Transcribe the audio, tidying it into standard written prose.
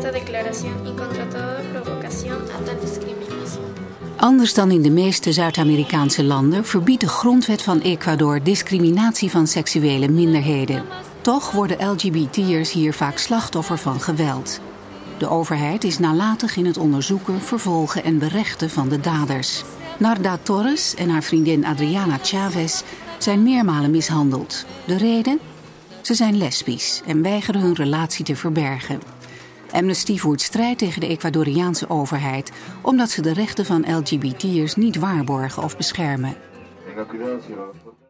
esta declaración y contra toda provocación a tal discriminación. Anders dan in de meeste Zuid-Amerikaanse landen verbiedt de grondwet van Ecuador discriminatie van seksuele minderheden. Toch worden LGBT'ers hier vaak slachtoffer van geweld. De overheid is nalatig in het onderzoeken, vervolgen en berechten van de daders. Narda Torres en haar vriendin Adriana Chavez zijn meermalen mishandeld. De reden? Ze zijn lesbisch en weigeren hun relatie te verbergen. Amnesty voert strijd tegen de Ecuadoriaanse overheid omdat ze de rechten van LGBT'ers niet waarborgen of beschermen.